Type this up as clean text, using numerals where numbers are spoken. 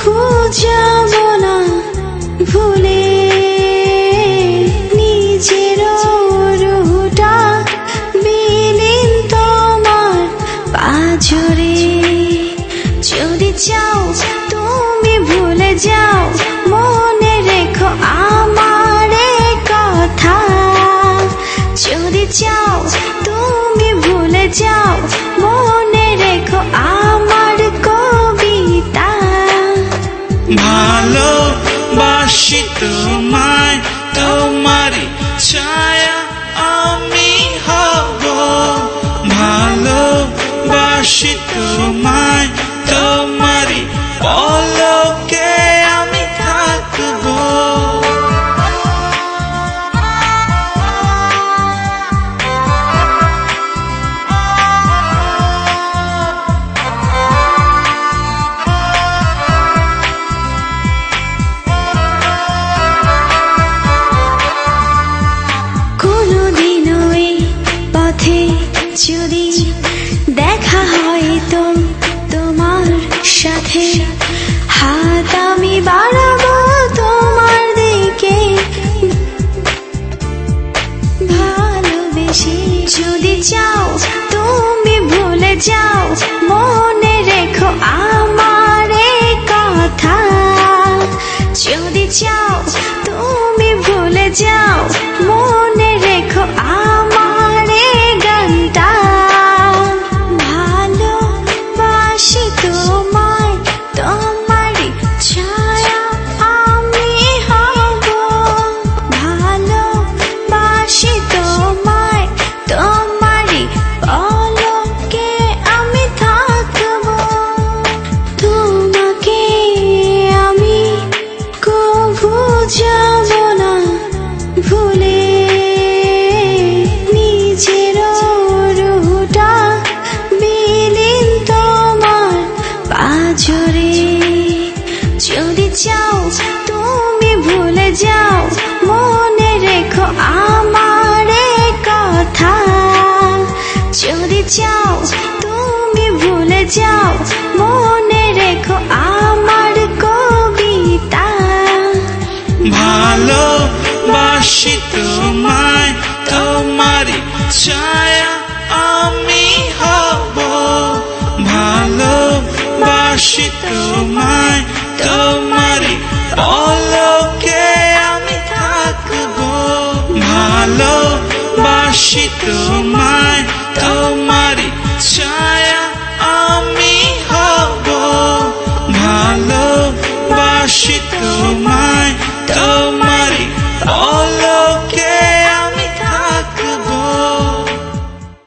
যাব না ভুলে নিজের রুহটা বিলীন তোমার পাঁজরে। যদি চাও তুমি ভুলে যাও, মনে রেখো আমার কথা। যদি চাও তুমি ভুলে যাও, মনে রেখো আমার কবিতা। ভালোবাসি তোমায়, তোমারই ছায়া আমি হব। ভালোবাসি তোমায়, তোমারই পলকে আমি থাকবো। যদি দেখা হয় তো তোমার সাথে, হাত আমি বাড়াবো তোমার দিকে ভালোবেসে। যদি চাও তুমি ভুলে যাও, মনে রেখো আমার কথা। যদি চাও তুমি ভুলে যাও, মনে রেখো আমার গানটা। ভালোবাসি তোমায়, তোমারই ছায়া আমি হব। ভালোবাসি তোমায়, তোমারই পলকে আমি থাকবো। তোমাকে আমি কবু যাব না ভুলে নিজের রুহটা বিলীন তোমার পাঁজরে। যদি চাও তুমি ভুলে যাও, মনে রেখো আমার কথা। যদি চাও তুমি ভুলে যাও, মনে রেখো আমার কবিতা। ভালোবাসি তোমায়, তোমারই ছায়া আমি হব। ভালোবাসি তোমায়, তোমারই পলকে আমি থাকবো। ভালোবাসি তোমায়, তোমারই ছায়া আমি হব। ভালোবাসি তোমায়।